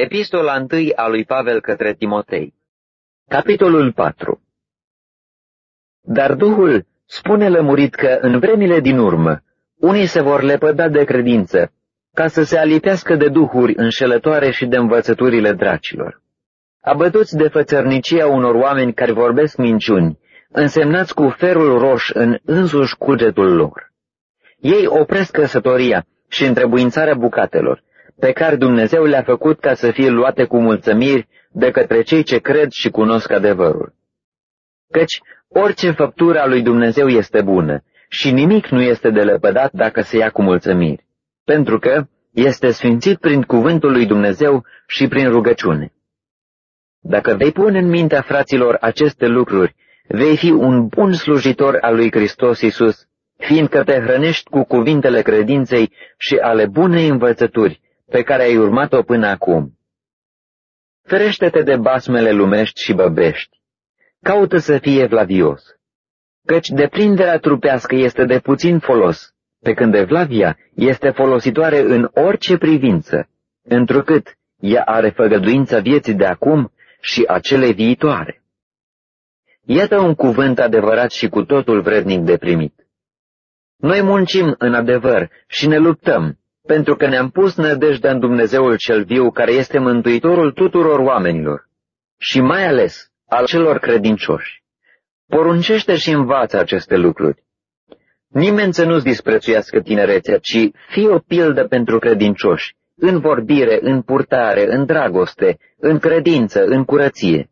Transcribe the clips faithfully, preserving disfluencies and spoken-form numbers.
Epistola întâi a lui Pavel către Timotei. Capitolul patru. Dar Duhul spune lămurit că în vremile din urmă unii se vor lepăda de credință, ca să se alipească de duhuri înșelătoare și de învățăturile dracilor, abătuți de fățărnicia unor oameni care vorbesc minciuni, însemnați cu ferul roș în însuși cugetul lor. Ei opresc căsătoria și întrebuințarea bucatelor, pe care Dumnezeu le-a făcut ca să fie luate cu mulțumiri de către cei ce cred și cunosc adevărul. Căci orice făptură a lui Dumnezeu este bună și nimic nu este de lepădat dacă se ia cu mulțumiri, pentru că este sfințit prin cuvântul lui Dumnezeu și prin rugăciune. Dacă vei pune în mintea fraților aceste lucruri, vei fi un bun slujitor al lui Hristos Iisus, fiindcă te hrănești cu cuvintele credinței și ale bunei învățături pe care ai urmat-o până acum. Ferește-te de basmele lumești și băbești. Caută să fii evlavios, căci deprinderea trupească este de puțin folos, pe când evlavia este folositoare în orice privință, întrucât ea are făgăduința vieții de acum și a celei viitoare. Iată un cuvânt adevărat și cu totul vrednic de primit. Noi muncim în adevăr și ne luptăm, pentru că ne-am pus nădejdea în Dumnezeul cel viu, care este mântuitorul tuturor oamenilor, și mai ales al celor credincioși. Poruncește și învață aceste lucruri. Nimeni să nu-ți disprețuiască tinerețea, ci fii o pildă pentru credincioși, în vorbire, în purtare, în dragoste, în credință, în curăție.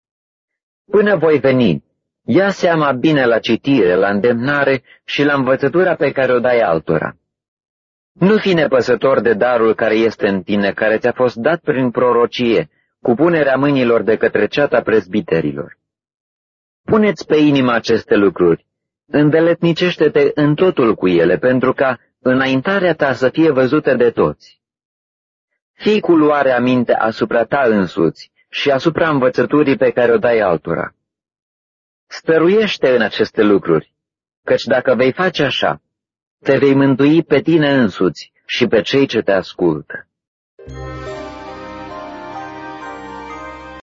Până voi veni, ia seama bine la citire, la îndemnare și la învățătura pe care o dai altora. Nu fi nepăsător de darul care este în tine, care ți-a fost dat prin prorocie, cu punerea mâinilor de către ceata prezbiterilor. Puneți pe inimă aceste lucruri, îndeletnicește-te în totul cu ele, pentru ca înaintarea ta să fie văzută de toți. Fii cu luare aminte asupra ta însuți și asupra învățăturii pe care o dai altora. Stăruiește în aceste lucruri, căci dacă vei face așa, te vei mântui pe tine însuți și pe cei ce te ascultă.